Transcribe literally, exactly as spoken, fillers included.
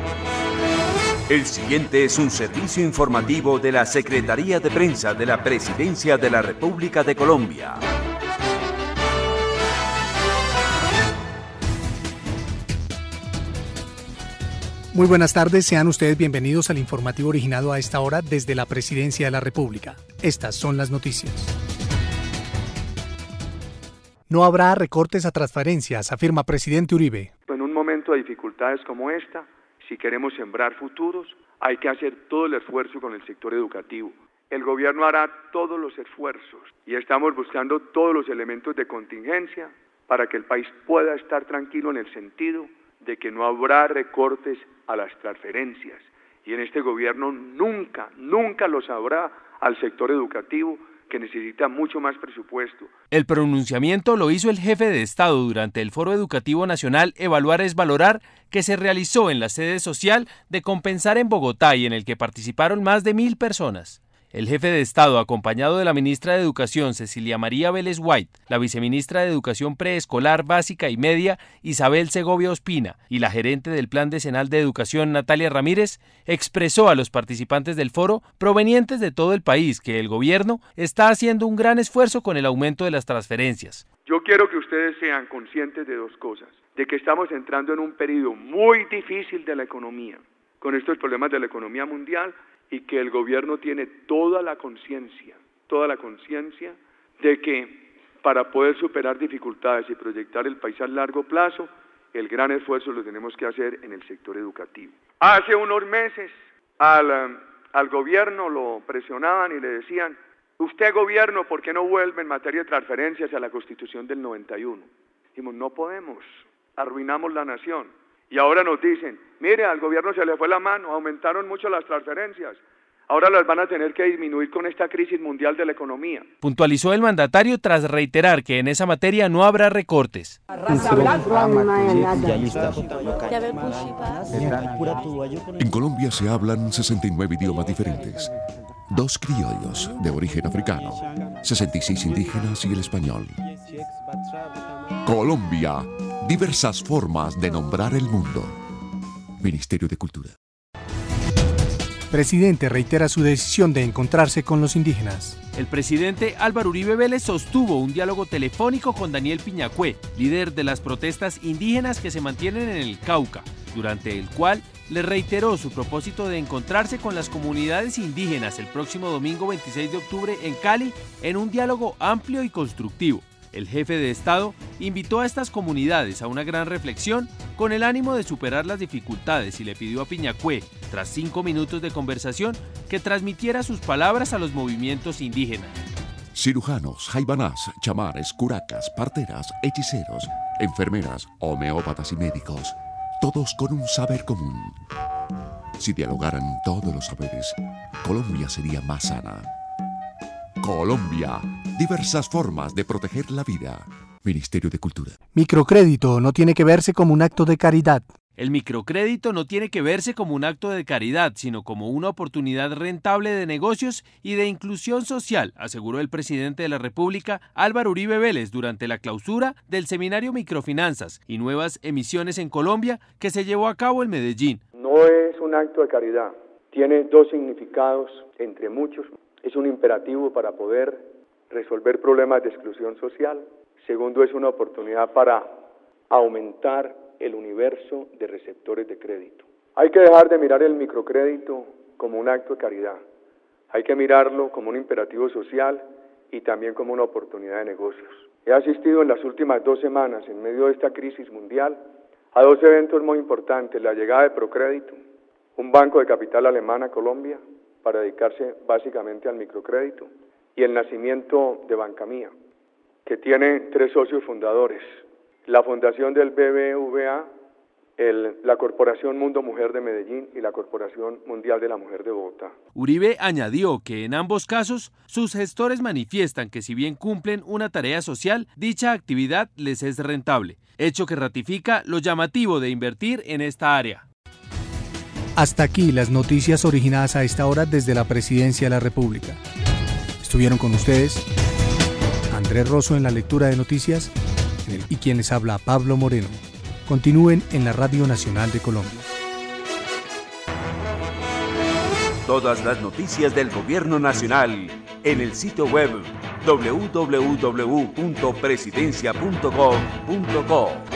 El siguiente es un servicio informativo de la Secretaría de Prensa de la Presidencia de la República de Colombia. Muy buenas tardes, sean ustedes bienvenidos al informativo originado a esta hora desde la Presidencia de la República. Estas son las noticias. No habrá recortes a transferencias, afirma presidente Uribe. En un momento de dificultades como esta, si queremos sembrar futuros, hay que hacer todo el esfuerzo con el sector educativo. El gobierno hará todos los esfuerzos y estamos buscando todos los elementos de contingencia para que el país pueda estar tranquilo en el sentido de que no habrá recortes a las transferencias. Y en este gobierno nunca, nunca los habrá al sector educativo, que necesita mucho más presupuesto. El pronunciamiento lo hizo el jefe de Estado durante el Foro Educativo Nacional Evaluar es Valorar, que se realizó en la sede social de Compensar en Bogotá y en el que participaron más de mil personas. El jefe de Estado, acompañado de la ministra de Educación, Cecilia María Vélez White, la viceministra de Educación Preescolar, Básica y Media, Isabel Segovia Ospina, y la gerente del Plan Decenal de Educación, Natalia Ramírez, expresó a los participantes del foro, provenientes de todo el país, que el gobierno está haciendo un gran esfuerzo con el aumento de las transferencias. Yo quiero que ustedes sean conscientes de dos cosas, de que estamos entrando en un periodo muy difícil de la economía, con estos problemas de la economía mundial, y que el gobierno tiene toda la conciencia, toda la conciencia de que para poder superar dificultades y proyectar el país a largo plazo, el gran esfuerzo lo tenemos que hacer en el sector educativo. Hace unos meses al, al gobierno lo presionaban y le decían, usted gobierno, ¿por qué no vuelve en materia de transferencias a la Constitución del noventa y uno? Dijimos, no podemos, arruinamos la nación. Y ahora nos dicen, mire, al gobierno se le fue la mano, aumentaron mucho las transferencias, ahora las van a tener que disminuir con esta crisis mundial de la economía. Puntualizó el mandatario tras reiterar que en esa materia no habrá recortes. En Colombia se hablan sesenta y nueve idiomas diferentes, dos criollos de origen africano, sesenta y seis indígenas y el español. Colombia. Diversas formas de nombrar el mundo. Ministerio de Cultura. Presidente reitera su decisión de encontrarse con los indígenas. El presidente Álvaro Uribe Vélez sostuvo un diálogo telefónico con Daniel Piñacué, líder de las protestas indígenas que se mantienen en el Cauca, durante el cual le reiteró su propósito de encontrarse con las comunidades indígenas el próximo domingo veintiséis de octubre en Cali en un diálogo amplio y constructivo. El jefe de Estado invitó a estas comunidades a una gran reflexión con el ánimo de superar las dificultades y le pidió a Piñacué, tras cinco minutos de conversación, que transmitiera sus palabras a los movimientos indígenas. Cirujanos, jaibanás, chamares, curacas, parteras, hechiceros, enfermeras, homeópatas y médicos, todos con un saber común. Si dialogaran todos los saberes, Colombia sería más sana. Colombia. Diversas formas de proteger la vida. Ministerio de Cultura. Microcrédito no tiene que verse como un acto de caridad. El microcrédito no tiene que verse como un acto de caridad, sino como una oportunidad rentable de negocios y de inclusión social, aseguró el presidente de la República, Álvaro Uribe Vélez, durante la clausura del seminario Microfinanzas y Nuevas Emisiones en Colombia, que se llevó a cabo en Medellín. No es un acto de caridad, tiene dos significados, entre muchos. Es un imperativo para poder resolver problemas de exclusión social. Segundo, es una oportunidad para aumentar el universo de receptores de crédito. Hay que dejar de mirar el microcrédito como un acto de caridad. Hay que mirarlo como un imperativo social y también como una oportunidad de negocios. He asistido en las últimas dos semanas, en medio de esta crisis mundial, a dos eventos muy importantes. La llegada de Procrédito, un banco de capital alemán a Colombia, para dedicarse básicamente al microcrédito, y el nacimiento de Banca Mía, que tiene tres socios fundadores, la Fundación del B B V A, el, la Corporación Mundo Mujer de Medellín y la Corporación Mundial de la Mujer de Bogotá. Uribe añadió que en ambos casos, sus gestores manifiestan que si bien cumplen una tarea social, dicha actividad les es rentable, hecho que ratifica lo llamativo de invertir en esta área. Hasta aquí las noticias originadas a esta hora desde la Presidencia de la República. Estuvieron con ustedes Andrés Rosso en la lectura de noticias en el, y quien les habla Pablo Moreno. Continúen en la Radio Nacional de Colombia. Todas las noticias del Gobierno Nacional en el sitio web doble u doble u doble u punto presidencia punto gov punto co.